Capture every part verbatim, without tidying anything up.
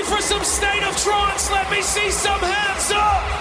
for some state of trance? Let me see some hands up!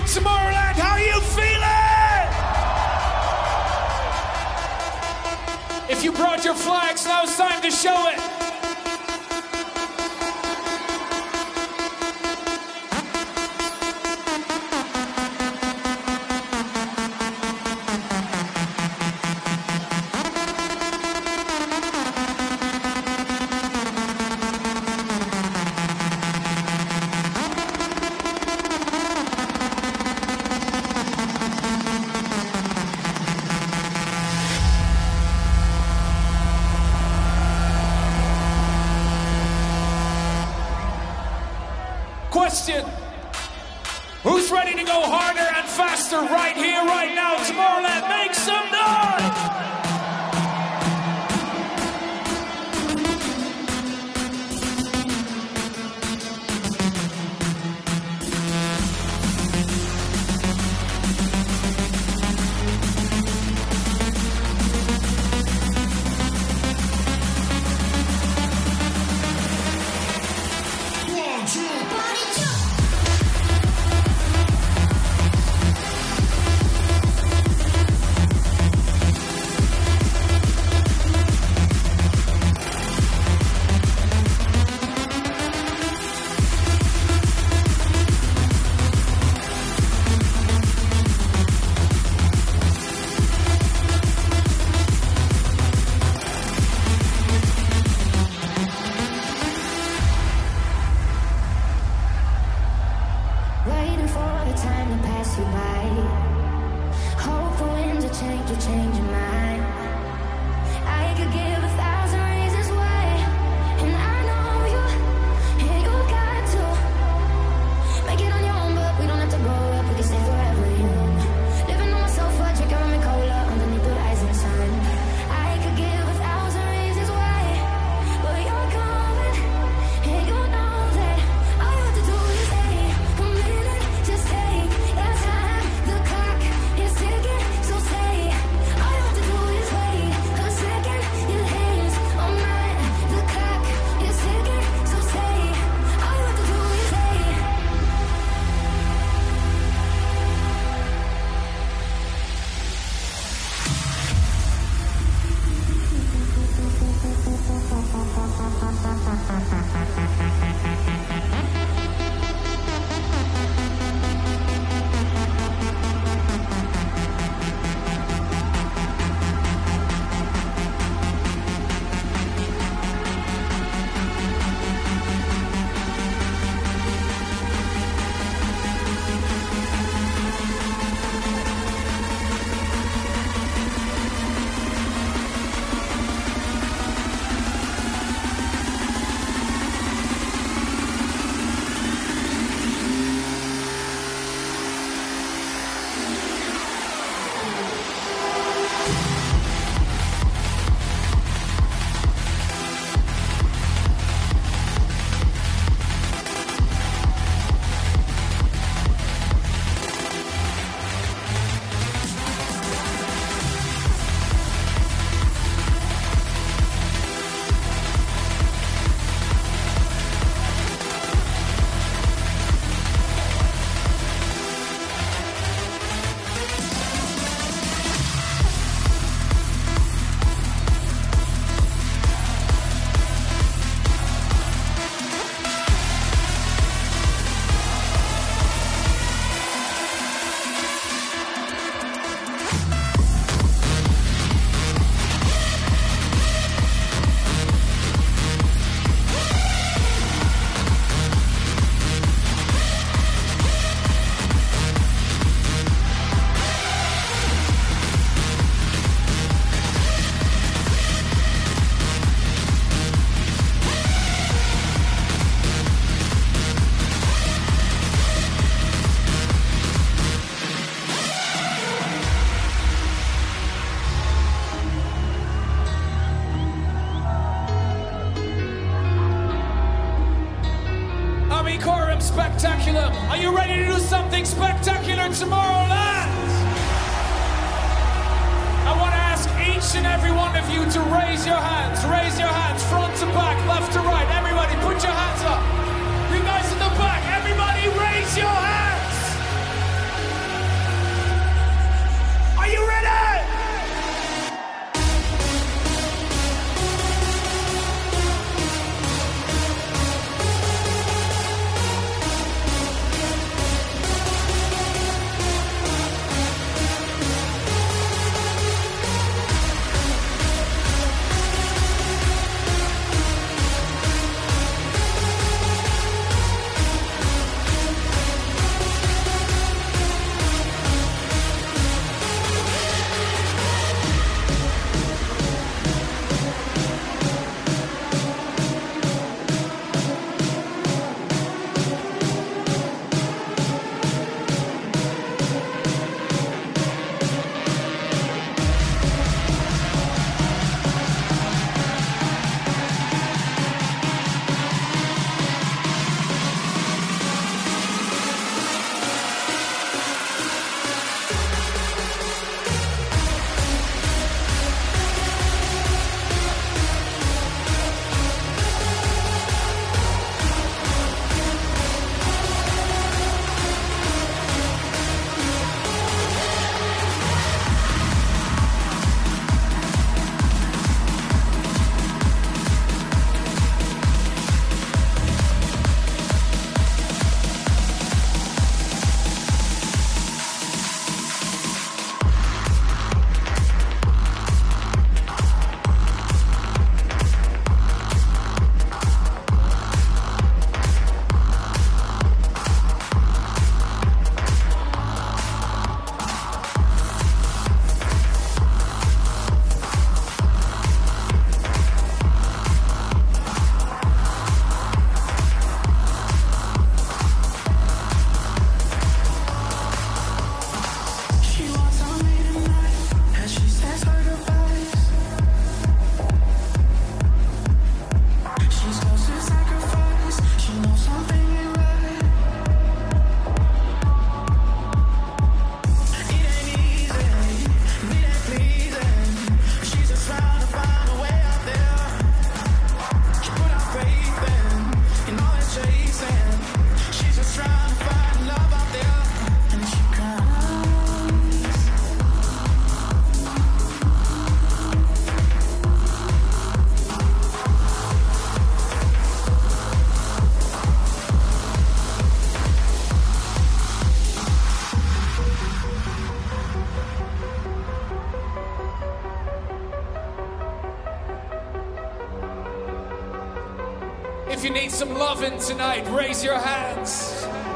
Tomorrowland. How you feeling? If you brought your flags, now it's time to show it. Question. Who's ready to go harder and faster right here, right now? Tomorrowland, make some noise! Spectacular. Are you ready to do something spectacular Tomorrowland? I want to ask each and every one of you to raise your hands. Raise your hands, front to back, left to right. Everybody, put your hands up. You guys in the back, everybody raise your hands. If you need some loving tonight, raise your hands.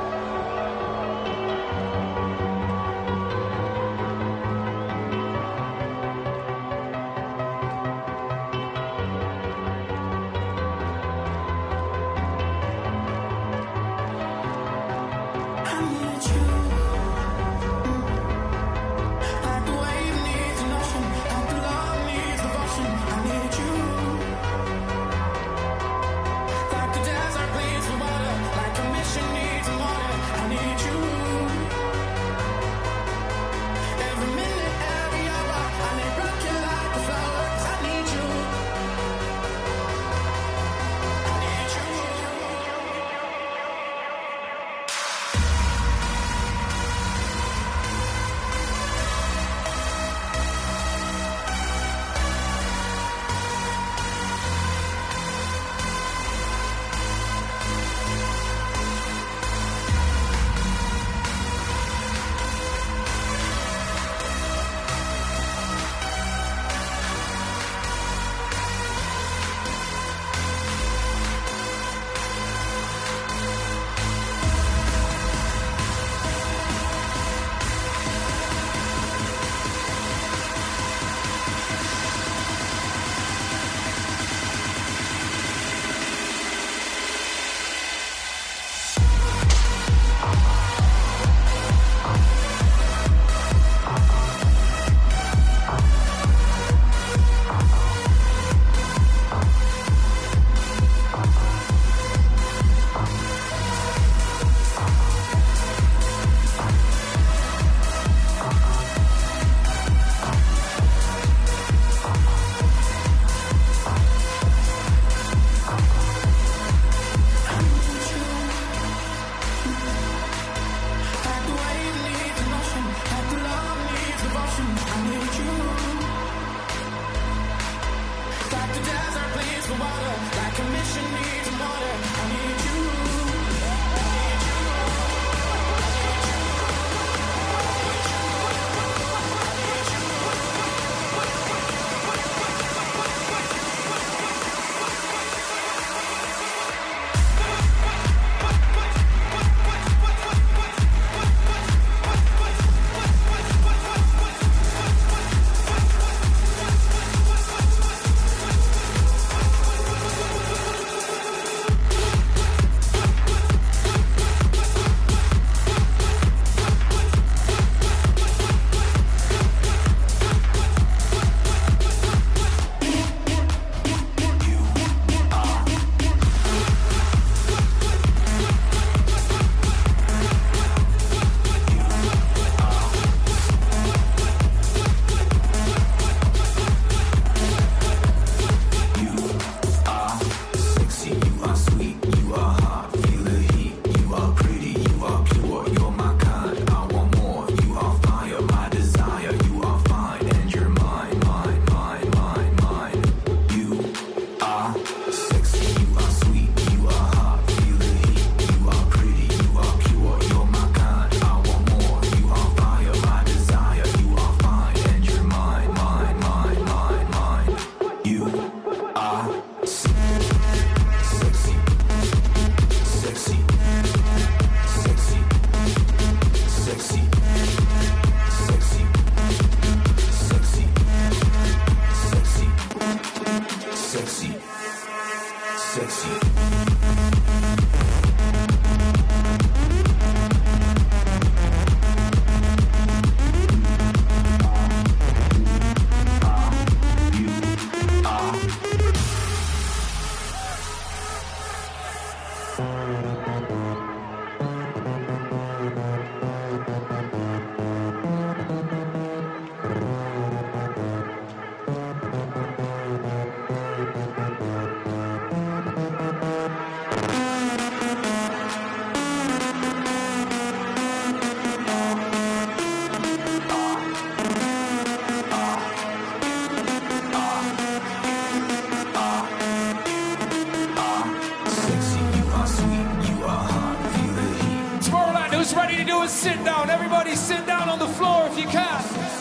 Sit down. Everybody sit down on the floor if you can.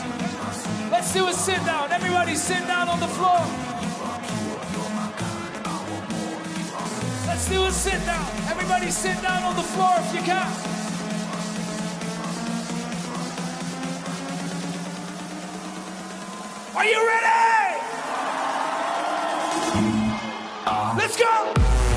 Let's do a sit down. Everybody sit down on the floor. Let's Let's do a sit down. Everybody sit down on the floor if you can. Are you ready? Uh. Let's go.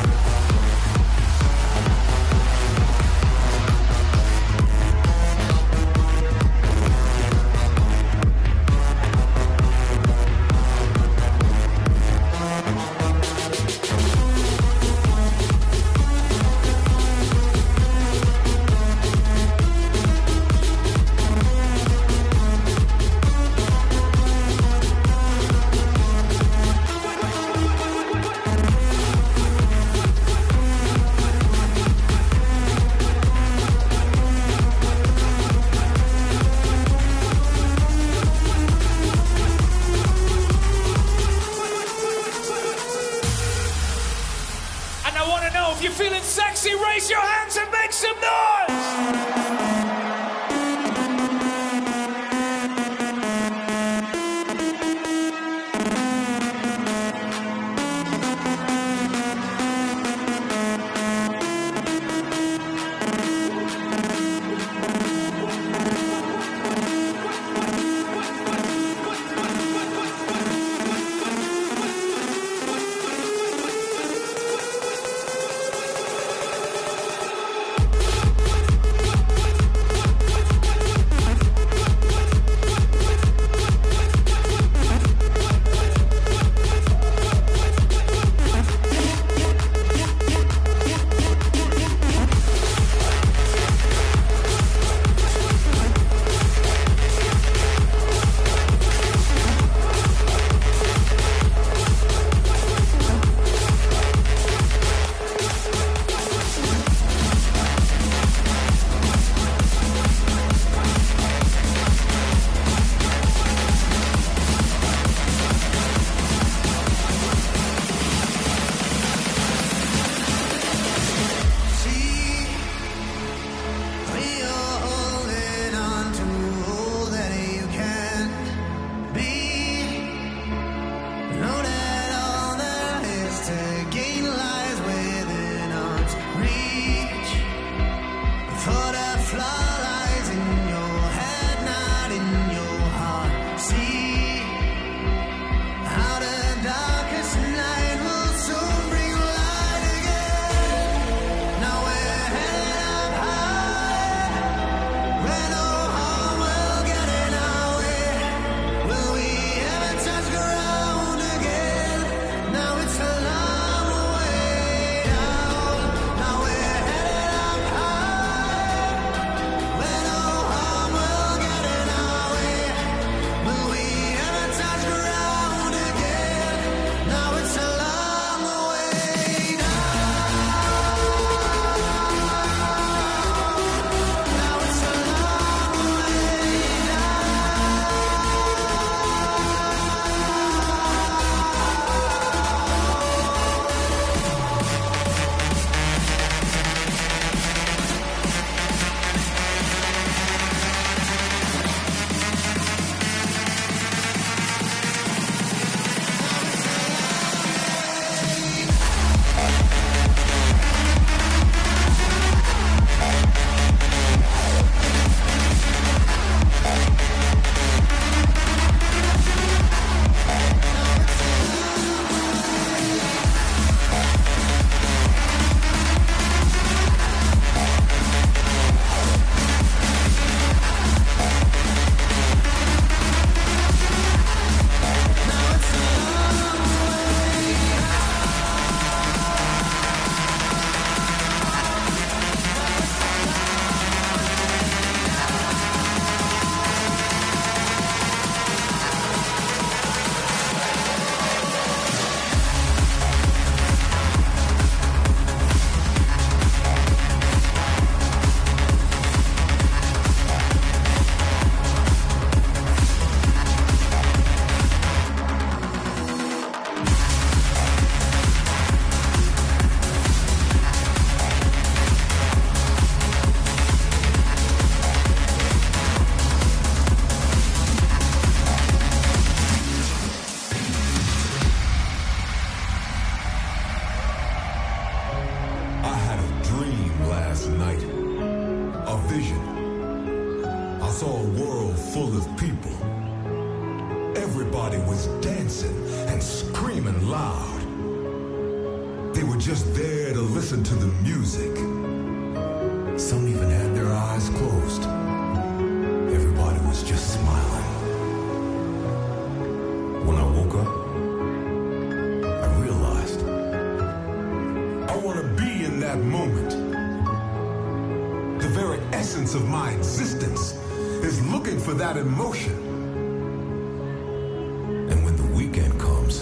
If you're feeling sexy, raise your hands and make some noise! last night. A vision. I saw a world full of people. Everybody was dancing and screaming loud. They were just there to listen to the music. Some even had their eyes closed. Everybody was just smiling. When I woke up, I realized I want to be in that moment. The very essence of my existence is looking for that emotion. And when the weekend comes,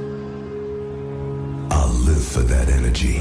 I'll live for that energy.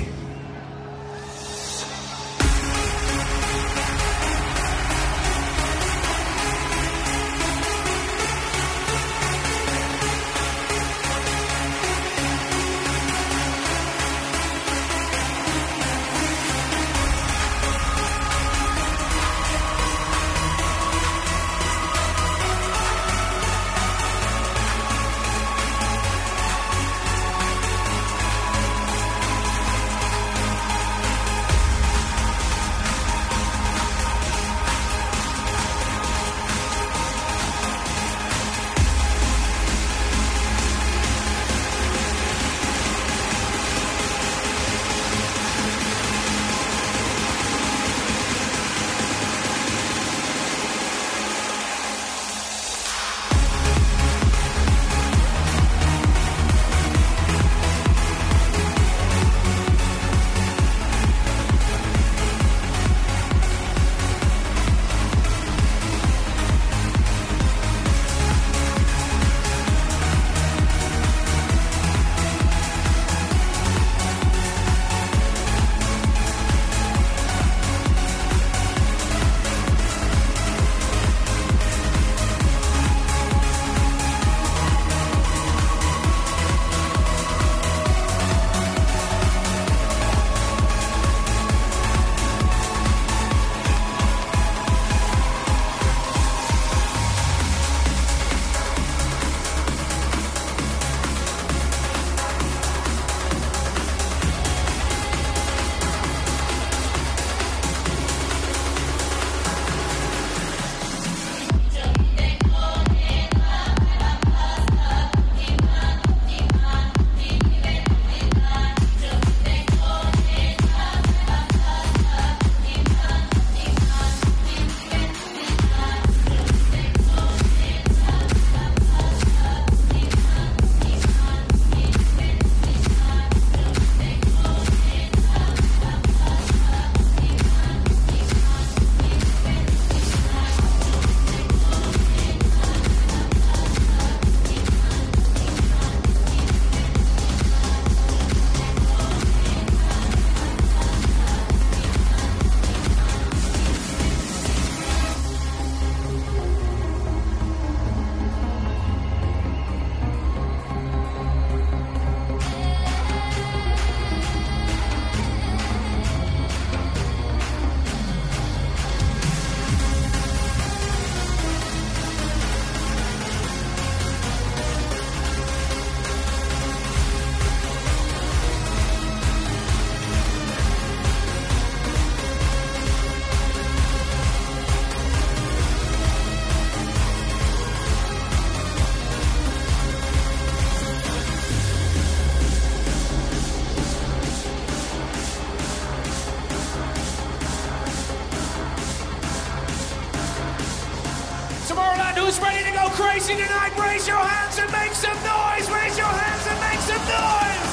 Who's ready to go crazy tonight? Raise your hands and make some noise! Raise your hands and make some noise!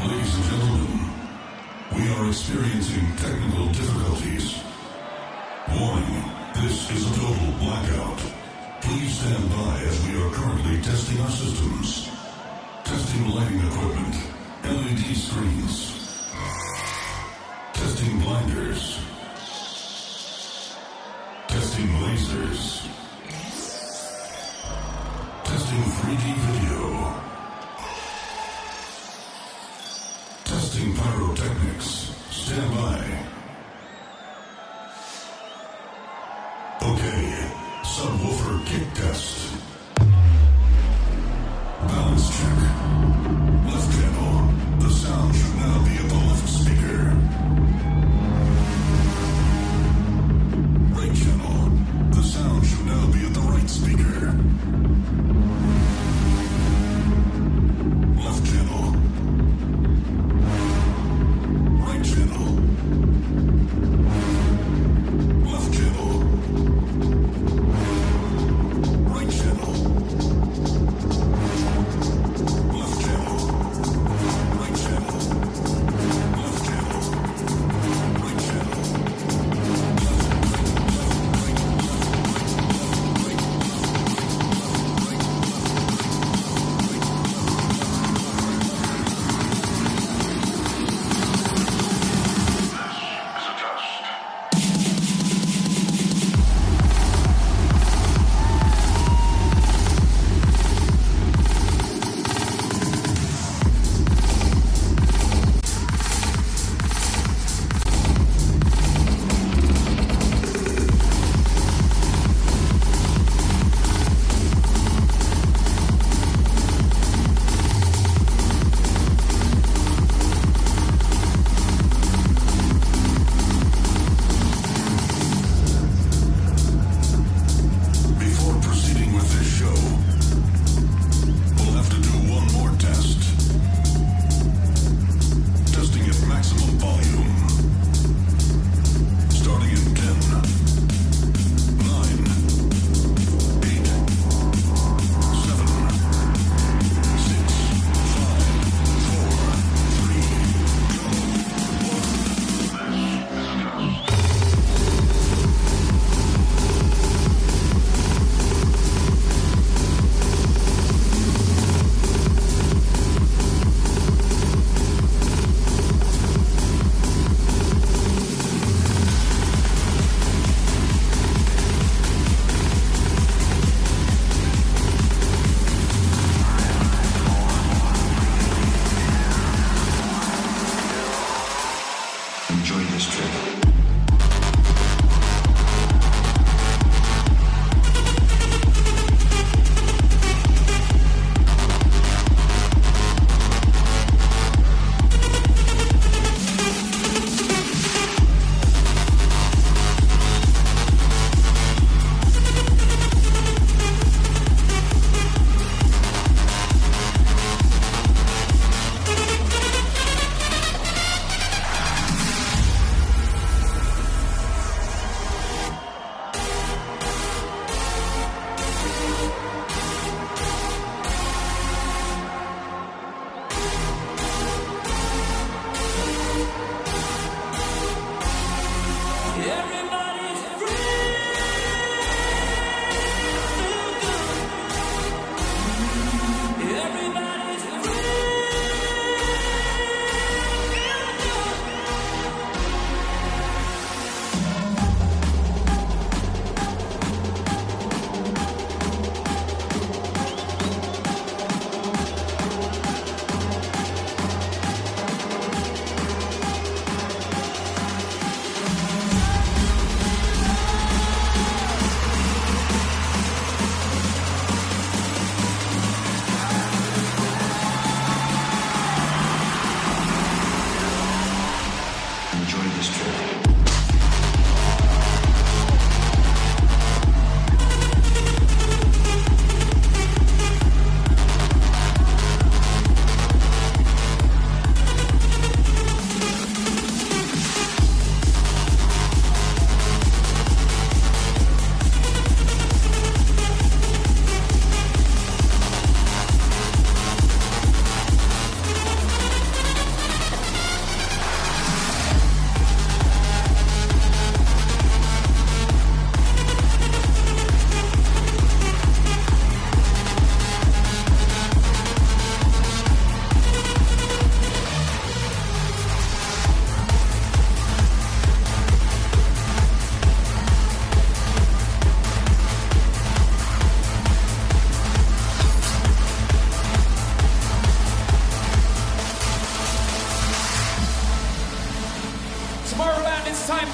Ladies and gentlemen, we are experiencing technical difficulties. Warning, this is a total blackout. Please stand by as we are currently testing our systems. Testing lighting equipment, L E D screens. Testing blinders. Testing lasers. Testing three D video. Testing pyrotechnics. Stand by. Okay, subwoofer kick test. Balance check. Left channel. The sound should now be at the left speaker. Right channel. The sound should now be at the right speaker. Left channel. Right channel. Left channel. Right channel. Left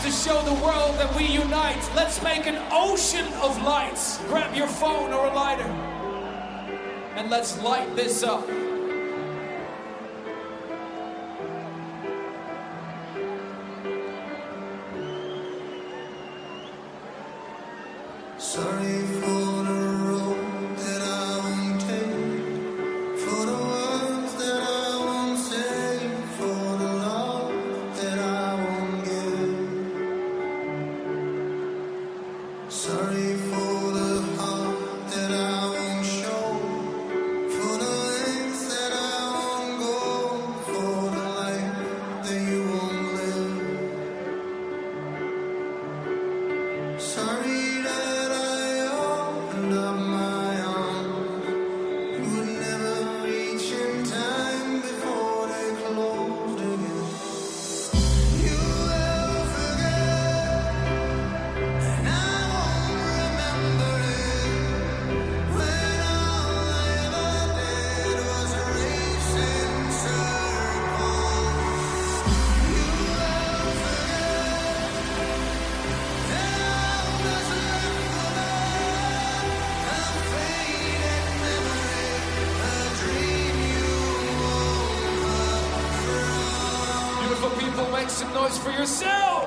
to show the world that we unite. Let's make an ocean of lights. Grab your phone or a lighter and let's light this up. Sorry for the road that I won't take, for the words that I won't say, for the love that I won't give. Sorry for the heart that I won't show, for the lengths that I won't go, for the life that you won't live. Sorry that I opened up my arms, would never reach in time before they closed again. You will forget, and I won't remember it, when all I ever did was race in circles. You will forget that all that's left for me, a faded memory, a dream you woke up from. Beautiful people, make some noise for yourself.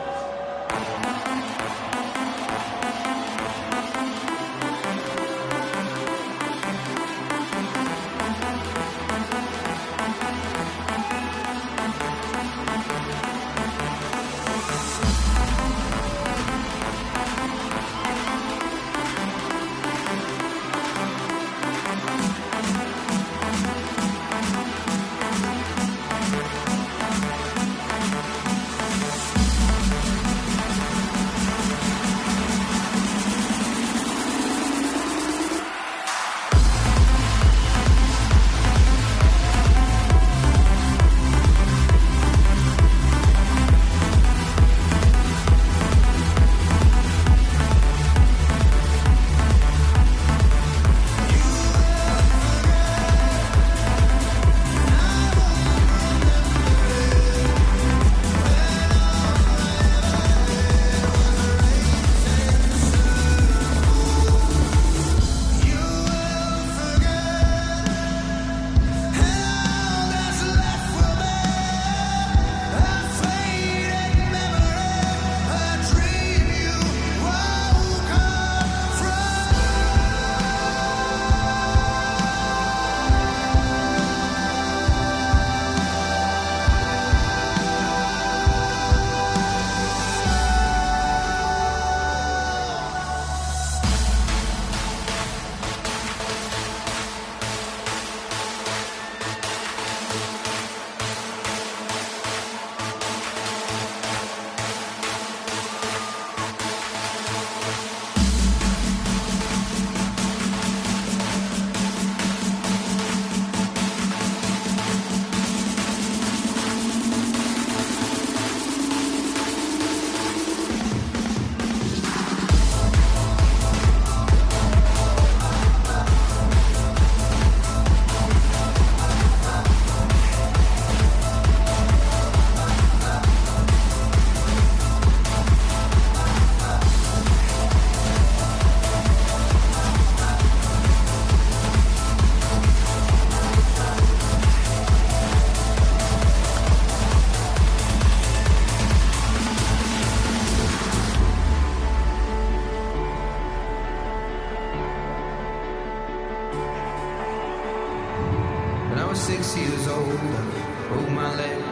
When I was six years old, I broke my leg.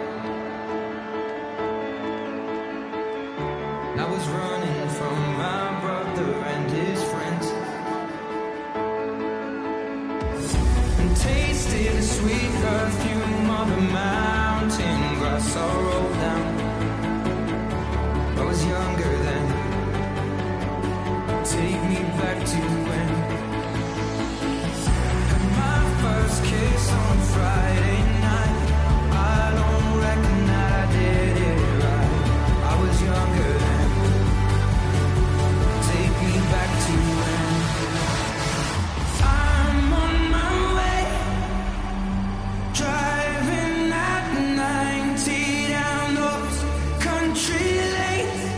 I was running from my brother and his friends, and tasted the sweet perfume of the mountain grass all rolled down. I was younger then. Take me back to when first kiss on Friday night. I don't reckon that I did it right. I was younger then. Take me back to when I'm on my way, driving at ninety down those country lanes.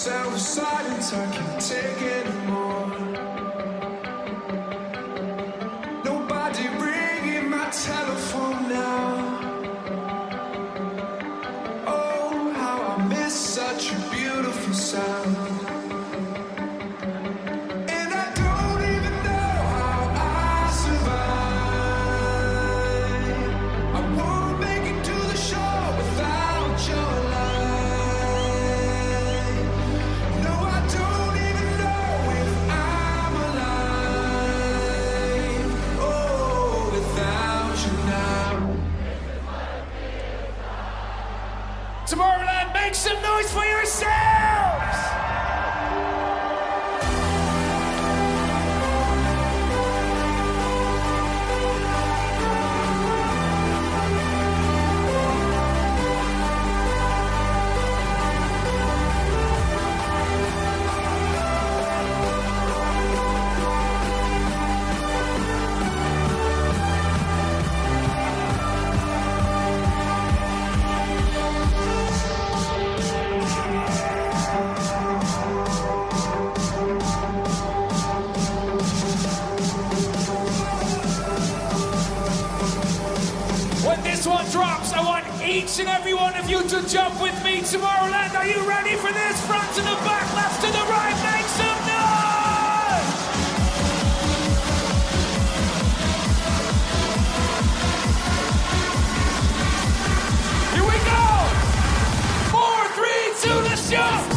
myself with silence, I can't take anymore. Nobody ringing my telephone now. Oh, how I miss such a beautiful sound. And I don't even know how I survive. I won't make it to the shore without your light. No, I don't even know if I'm alive. Oh, without you now. Tomorrowland, make some noise for yourselves! When this one drops, I want each and every one of you to jump with me. Tomorrowland, are you ready for this? Front to the back, left to the right, make some noise! Here we go! Four, three, two, let's jump!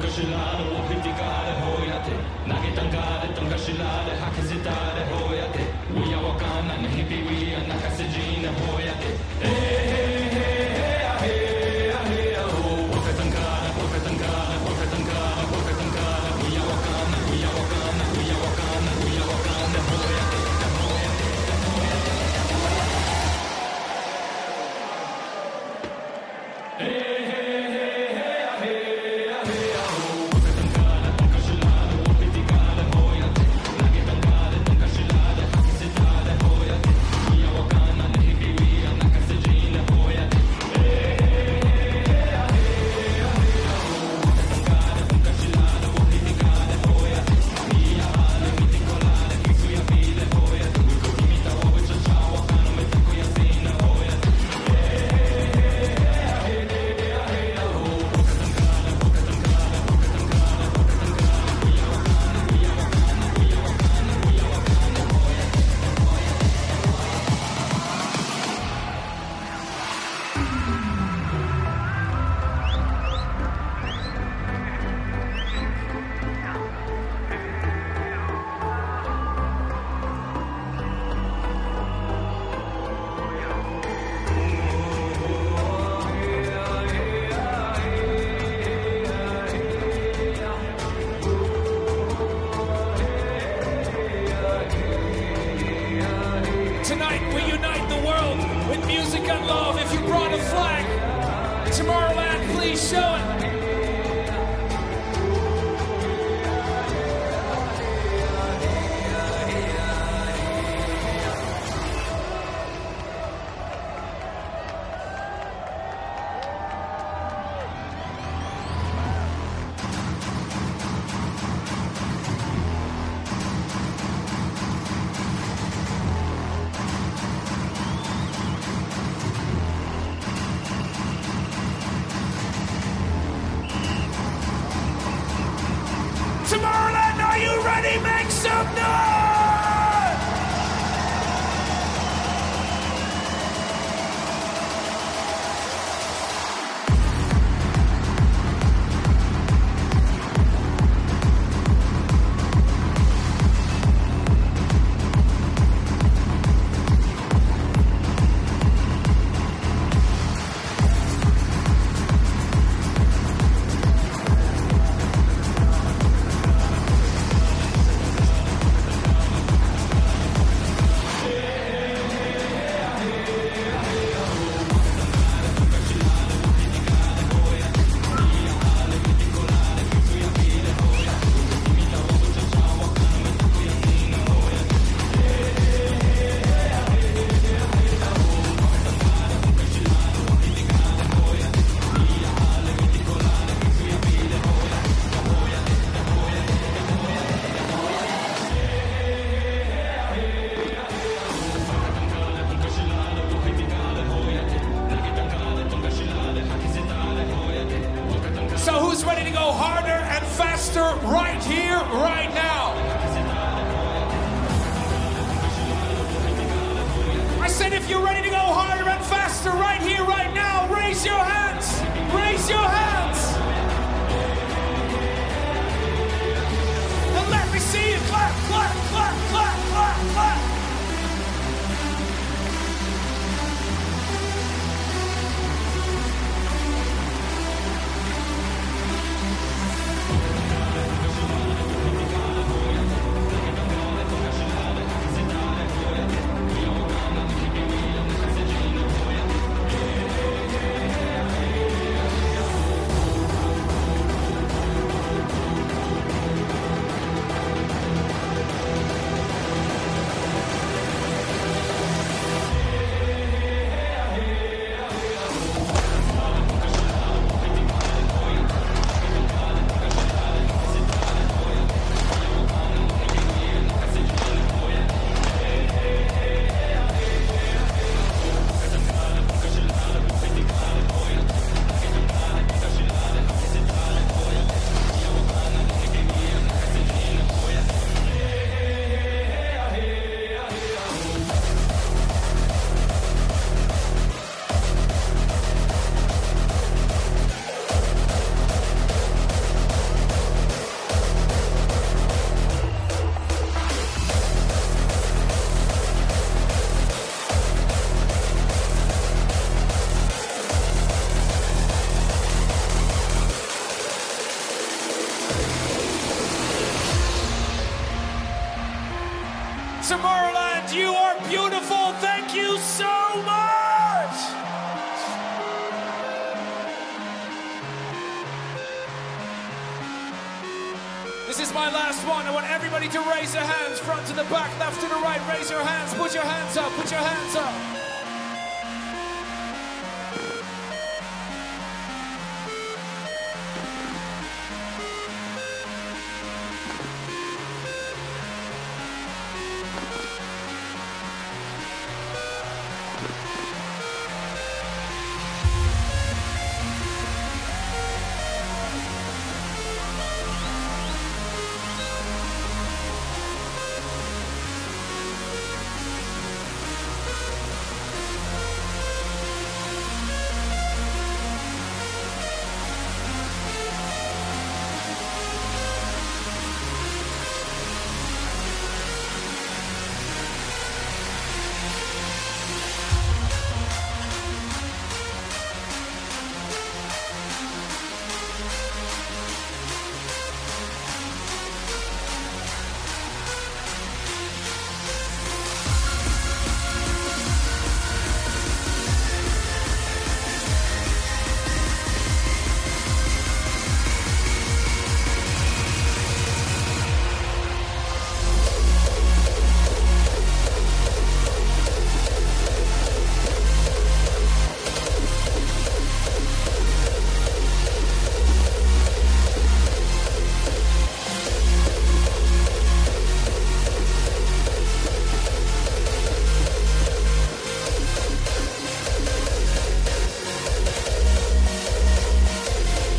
Make some noise! Right here, right now. I said if you're ready to go harder and faster right here, right now, raise your hands. Raise your hands. And let me see you clap, clap, clap, clap, clap, clap. This is my last one. I want everybody to raise their hands, front to the back, left to the right. Raise your hands, put your hands up, put your hands up.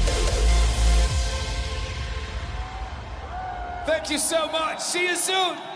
Thank you so much. See you soon.